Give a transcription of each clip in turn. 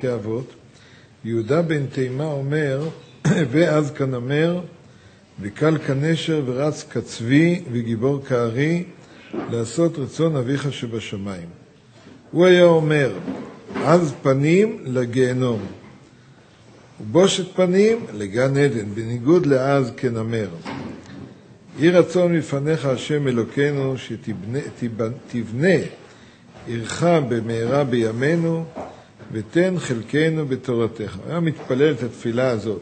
בפרקי אבות, יהודה בן תימה אומר, ואז כנמר, וקל כנשר ורץ כצבי וגיבור כארי, לעשות רצון אביך שבשמיים. הוא היה אומר, אז פנים לגיהנום, ובושת פנים לגן עדן, בניגוד לאז כנמר. יהי רצון מפניך השם אלוקינו, שתבנה עירך במהרה בימינו, ותן חלקנו בתורתך. היה מתפלל את התפילה הזאת.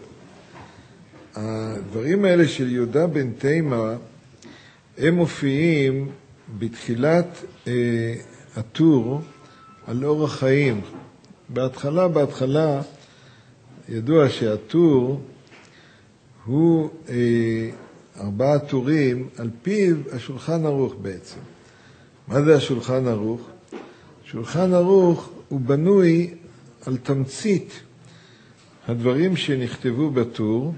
הדברים האלה של יהודה בן תימה, הם מופיעים בתחילת הטור על אורח חיים. בהתחלה ידוע שהטור הוא 4 טורים, על פיו השולחן ערוך בעצם. מה זה השולחן ערוך? שולחן ערוך הוא בנוי על תמצית הדברים שנכתבו בטור,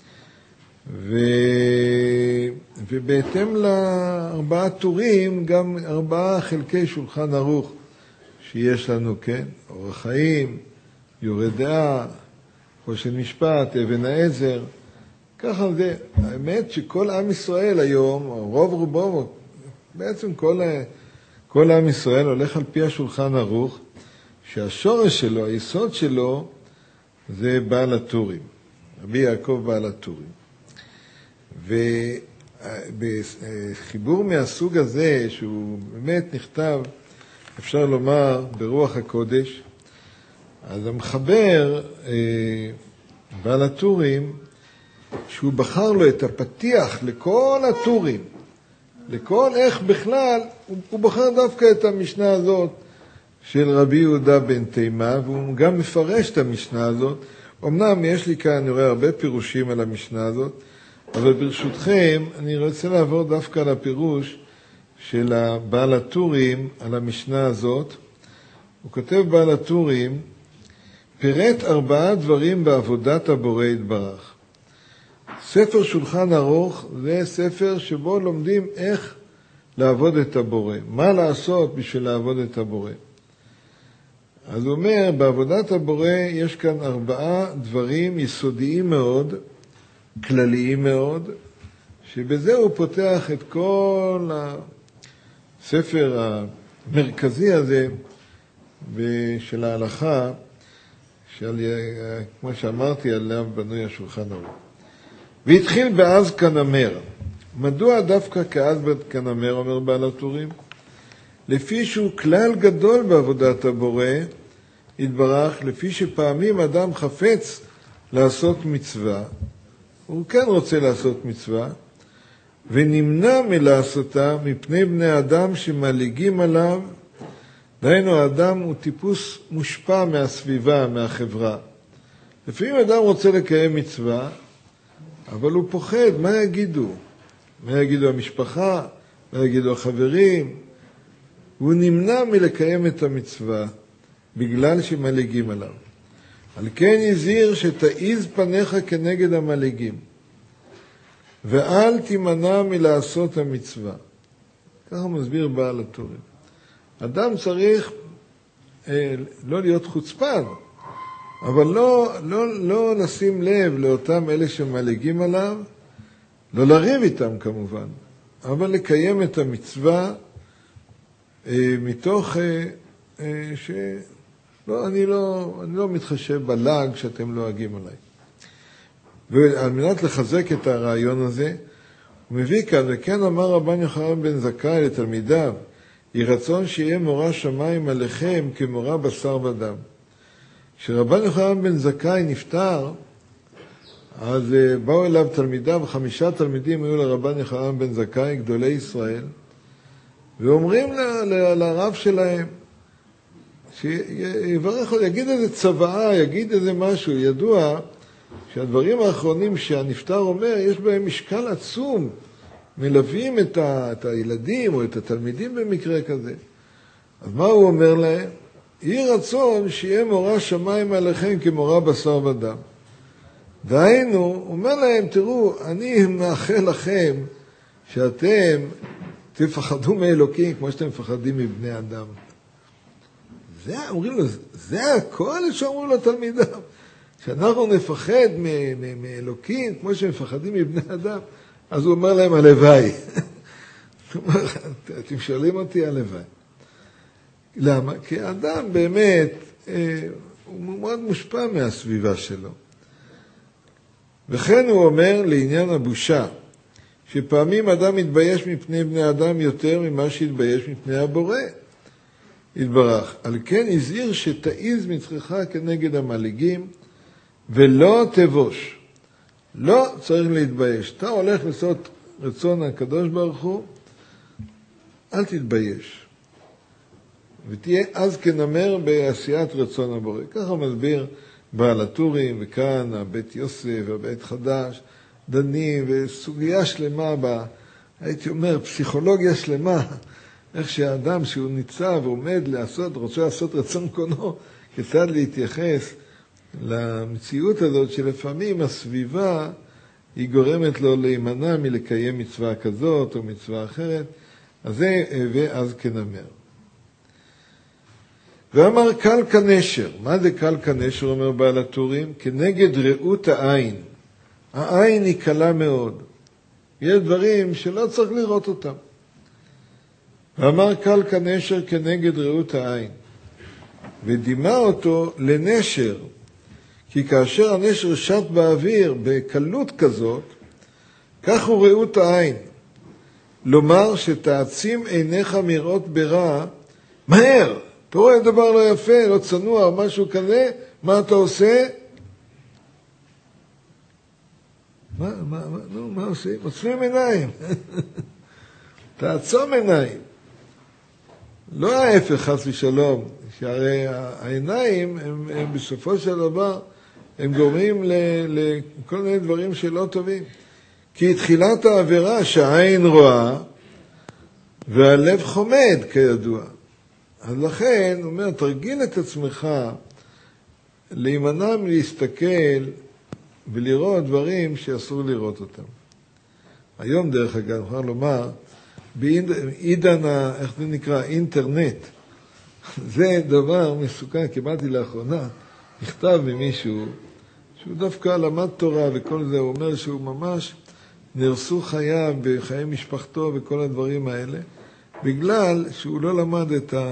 ובהתאם ל4 טורים גם 4 חלקי שולחן ערוך שיש לנו, כן? אורח חיים, יורה דעה, חושן משפט, אבן העזר. ככה זה. האמת שכל עם ישראל היום, או רוב רובו, בעצם כל עם ישראל הולך על פי השולחן ערוך, שהשורש שלו, היסוד שלו, זה בעל הטורים. רבי יעקב בעל הטורים. ובחיבור מהסוג הזה, שהוא באמת נכתב, אפשר לומר, ברוח הקודש, אז המחבר, בעל הטורים, שהוא בחר לו את הפתיח לכל הטורים, לכל איך בכלל, הוא בחר דווקא את המשנה הזאת של רבי יהודה בן תימה, והוא גם מפרש את המשנה הזאת. אמנם יש לי כאן, אני רואה, הרבה פירושים על המשנה הזאת, אבל ברשותכם, אני רוצה לעבור דווקא על הפירוש של בעל הטורים על המשנה הזאת. הוא כותב בעל הטורים, פירט 4 דברים בעבודת הבורא יתברך. ספר שולחן ערוך זה ספר שבו לומדים איך לעבוד את הבורא, מה לעשות בשביל לעבוד את הבורא. אז הוא אומר, בעבודת הבורא יש כאן 4 דברים יסודיים מאוד, כלליים מאוד, שבזה הוא פותח את כל הספר המרכזי הזה של ההלכה, כמו שאמרתי, עליו בנוי השולחן ערוך. והתחיל באז כנמר. מדוע דווקא כאז כנמר, אומר בעל הטורים? לפי שהוא כלל גדול בעבודת הבורא, יתברך, לפי שפעמים אדם חפץ לעשות מצווה, הוא כן רוצה לעשות מצווה, ונמנע מלעשותה מפני בני אדם שמליגים עליו. דהיינו, האדם הוא טיפוס מושפע מהסביבה, מהחברה. לפעמים אדם רוצה לקיים מצווה, אבל הוא פוחד, מה יגידו? מה יגידו המשפחה? מה יגידו החברים? הוא נמנע מלקיים את המצווה, בגלל שמליגים עליו. על כן הזהיר שתעיז פניך כנגד המליגים, ואל תימנע מלעשות המצווה. ככה מסביר בעל הטורים. אדם צריך לא להיות חוצפן, אבל לא לשים לב לאותם אלה שמליגים עליו, לא לריב איתם כמובן, אבל לקיים את המצווה מתוך אני לא מתחשב בלעג שאתם לועגים עליי. ועל מנת לחזק את הרעיון הזה, הוא מביא כאן, וכן אמר רבן יוחנן בן זכאי לתלמידיו, יהי רצון שיהיה מורא שמיים עליכם כמורא בשר ודם. כשרבן יוחנן בן זכאי נפטר, אז באו אליו תלמידיו, 5 תלמידים היו לרבן יוחנן בן זכאי, גדולי ישראל, ואומרים לרב שלהם, שיברך, יגיד איזה צוואה, יגיד איזה משהו. ידוע שהדברים האחרונים שהנפטר אומר, יש בהם משקל עצום, מלווים את הילדים או את התלמידים במקרה כזה. אז מה הוא אומר להם? יהי רצון שיהיה מורא שמיים עליכם כמורא בשר ודם. דהיינו, הוא אומר להם, תראו, אני מאחל לכם שאתם תפחדו מאלוקים כמו שאתם מפחדים מבני אדם. זה, אומרים לו, זה הכל שאומרו לו תלמידיו. שאנחנו נפחד מאלוקים, כמו שמפחדים מבני אדם, אז הוא אומר להם, הלוואי. אתם שואלים אותי, הלוואי. למה? כי האדם באמת, הוא מאוד מושפע מהסביבה שלו. וכן הוא אומר לעניין הבושה, שפעמים אדם מתבייש מפני בני אדם יותר ממה שהתבייש מפני הבורא. יתברך. על כן הזהיר שתעיז מצחך כנגד המלעיגים, ולא תבוש. לא צריך להתבייש. אתה הולך לעשות רצון הקדוש ברוך הוא, אל תתבייש. ותהיה אז כנמר בעשיית רצון הבורא. ככה מסביר בעל הטורים, וכאן הבית יוסף והבית חדש, דנים, וסוגיה שלמה, הייתי אומר, פסיכולוגיה שלמה, איך שהאדם שהוא ניצב ועומד רוצה לעשות רצון קונו, כיצד להתייחס למציאות הזאת שלפעמים הסביבה היא גורמת לו להימנע מלקיים מצווה כזאת או מצווה אחרת, אז זה ואז כנמר. ואמר קל כנשר. מה זה קל כנשר, אומר בעל הטורים? כנגד ראות העין. העין היא קלה מאוד. יש דברים שלא צריך לראות אותם. ואמר קל כנשר כנגד ראות העין. ודימה אותו לנשר. כי כאשר הנשר שט באוויר בקלות כזאת, כך הוא ראות העין. לומר שתעצים עיניך מראות ברע, מהר. אתה רואה דבר לא יפה, לא צנוע, משהו כזה, מה אתה עושה? מה עושים? עוצמים עיניים. תעצום עיניים. לא ההפך חס ושלום, שהרי העיניים הם בסופו של דבר, הם גורמים לכל מיני דברים שלא טובים. כי תחילת העבירה שהעין רואה, והלב חומד כידוע. אז לכן, הוא אומר, תרגיל את עצמך להימנע מלהסתכל ולראות דברים שאסור לראות אותם. היום דרך אגב, אני יכול לומר, בעידן, איך זה נקרא, אינטרנט, זה דבר מסוכן. קיבלתי לאחרונה מכתב ממישהו שהוא דווקא למד תורה וכל זה, הוא אומר שהוא ממש נרסו חייו בחיי משפחתו וכל הדברים האלה, בגלל שהוא לא למד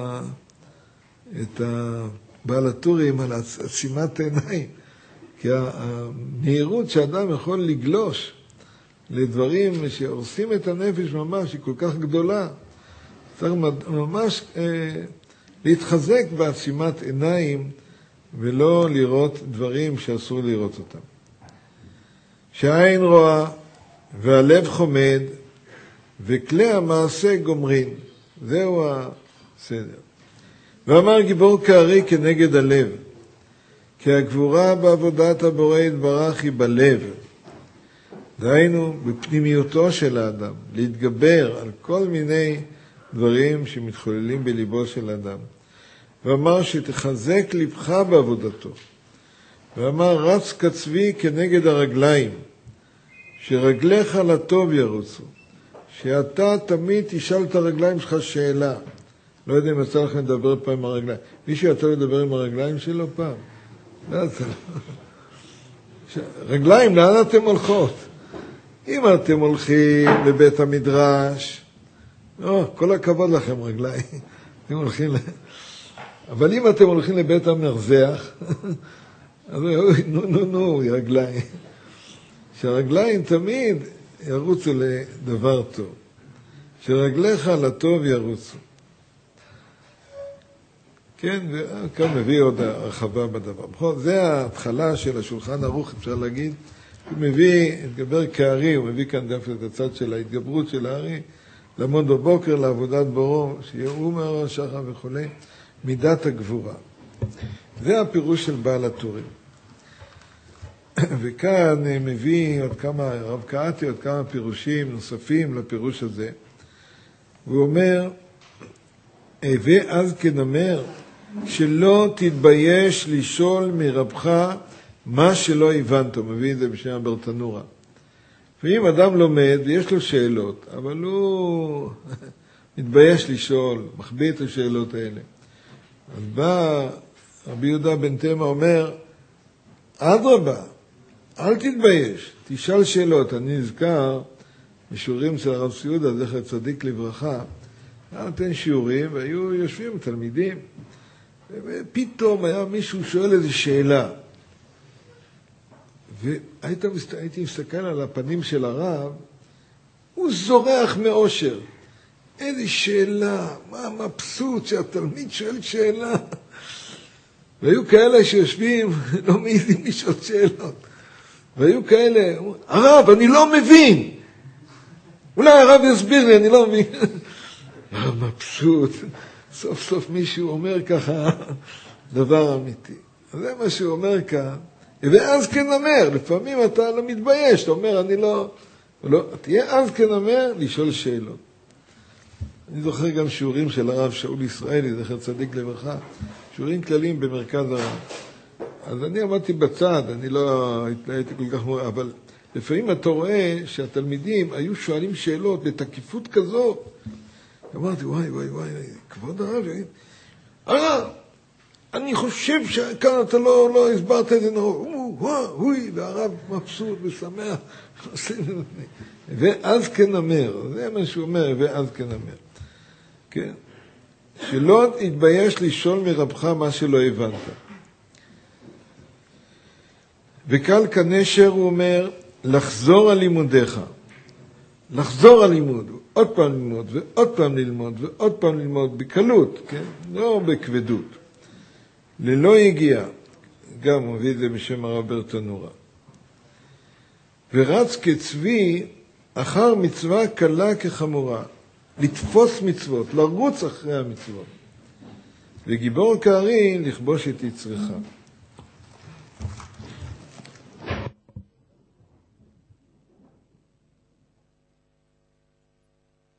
את בעל הטורים על עצימת עיניים. כי המהירות שאדם יכול לגלוש לדברים שהורסים את הנפש ממש היא כל כך גדולה. צריך ממש להתחזק בעצימת עיניים ולא לראות דברים שאסור לראות אותם. שהעין רואה והלב חומד וכלי המעשה גומרין. זהו הסדר. ואמר גיבור כארי כנגד הלב, כי הגבורה בעבודת הבורא יתברך היא בלב. דהיינו, בפנימיותו של האדם, להתגבר על כל מיני דברים שמתחוללים בליבו של האדם. ואמר שתחזק לבך בעבודתו. ואמר רץ כצבי כנגד הרגליים, שרגליך לטוב ירוצו. שאתה תמיד תשאל את הרגליים שלך שאלה. לא יודע אם יצא לכם לדבר פעם עם הרגליים. מישהו יצא לדבר עם הרגליים שלו פעם? לא יצא. רגליים, לאן אתם הולכות? אם אתם הולכים לבית המדרש, כל הכבוד לכם רגליים. אתם הולכים אבל אם אתם הולכים לבית המרזח, אז נו, רגליים. שהרגליים תמיד ירוצו לדבר טוב. שרגליך לטוב ירוצו. כן, וכאן מביא עוד הרחבה בדבר. זה ההתחלה של השולחן ערוך, אפשר להגיד. הוא מביא, התגבר כארי, הוא מביא כאן דווקא את הצד של ההתגברות של הארי, לעמוד בבוקר לעבודת בורו, שיראו מאור השחר וכו', מידת הגבורה. זה הפירוש של בעל הטורים. וכאן מביא עוד כמה, רב קהתי, עוד כמה פירושים נוספים לפירוש הזה. הוא אומר, ואז כנמר, שלא תתבייש לשאול מרבך מה שלא הבנת. הוא מביא את זה בשם הברטנורה. ואם אדם לומד ויש לו שאלות, אבל הוא מתבייש לשאול, מחביא את השאלות האלה. אז בא רבי יהודה בן תימא אומר, אדרבה, אל תתבייש, תשאל שאלות. אני נזכר בשיעורים של הרב סיודה, זכר צדיק לברכה, היה נותן שיעורים והיו יושבים תלמידים, ופתאום היה מישהו שואל איזו שאלה. והייתי מסתכל על הפנים של הרב, הוא זורח מאושר. איזו שאלה, מה מבסוט שהתלמיד שואל שאלה. והיו כאלה שיושבים, לא מעיזים לשאול שאלות. והיו כאלה, הרב, אני לא מבין. אולי הרב יסביר לי, אני לא מבין. הרב מבסוט. סוף סוף מישהו אומר ככה דבר אמיתי. זה מה שהוא אומר כאן. ואז כן אומר, לפעמים אתה לא מתבייש, אתה אומר, אני לא... תהיה אז כן אומר, לשאול שאלות. אני זוכר גם שיעורים של הרב שאול ישראלי, זכר צדיק לברכה, שיעורים כלליים במרכז הרב. אז אני עמדתי בצד, אני לא התנהלתי כל כך מורה, אבל לפעמים אתה רואה שהתלמידים היו שואלים שאלות בתקיפות כזאת. אמרתי, וואי, כבוד הרב, אני חושב שכאן אתה לא הסברת את זה נכון. והרב מבסוט ושמח. ואז כן אמר, זה מה שהוא אומר, ואז כן אמר. כן? שלא תתבייש לשאול מרבך מה שלא הבנת. וקל כנשר הוא אומר, לחזור על לימודיך. לחזור על לימוד, עוד פעם ללמוד, ועוד פעם ללמוד, ועוד פעם ללמוד, בקלות, כן? לא בכבדות. ללא יגיע, גם מביא את זה בשם הרב ברטנורה. ורץ כצבי אחר מצווה קלה כחמורה, לתפוס מצוות, לרוץ אחרי המצוות. וגיבור כארי לכבוש את יצרך.